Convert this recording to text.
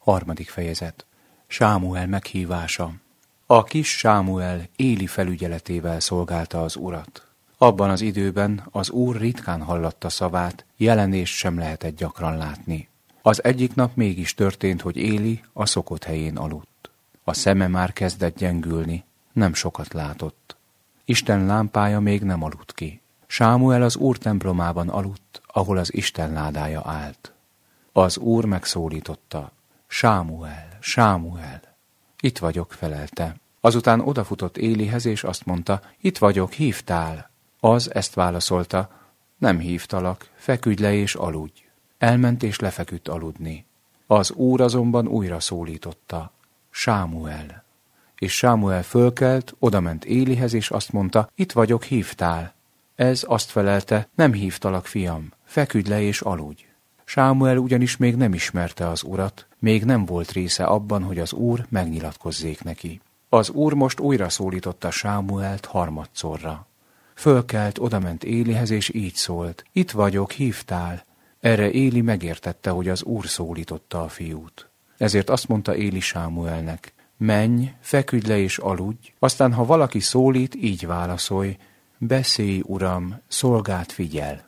Harmadik fejezet. Sámuel meghívása. A kis Sámuel Éli felügyeletével szolgálta az Urat. Abban az időben az Úr ritkán hallatta szavát, jelenést sem lehetett gyakran látni. Az egyik nap mégis történt, hogy Éli a szokott helyén aludt. A szeme már kezdett gyengülni, nem sokat látott. Isten lámpája még nem aludt ki. Sámuel az Úr templomában aludt, ahol az Isten ládája állt. Az Úr megszólította: Sámuel, Sámuel! Itt vagyok, felelte. Azután odafutott Élihez, és azt mondta: Itt vagyok, hívtál? Az ezt válaszolta: Nem hívtalak, feküdj le és aludj. Elment és lefeküdt aludni. Az Úr azonban újra szólította: Sámuel! És Sámuel fölkelt, odament Élihez, és azt mondta: Itt vagyok, hívtál? Ez azt felelte: Nem hívtalak, fiam, feküdj le és aludj. Sámuel ugyanis még nem ismerte az Urat, még nem volt része abban, hogy az Úr megnyilatkozzék neki. Az Úr most újra szólította Sámuelt harmadszorra. Fölkelt, odament Élihez, és így szólt: Itt vagyok, hívtál? Erre Éli megértette, hogy az Úr szólította a fiút. Ezért azt mondta Éli Sámuelnek: Menj, feküdj le és aludj, aztán ha valaki szólít, így válaszolj: Beszélj, Uram, szolgád figyel.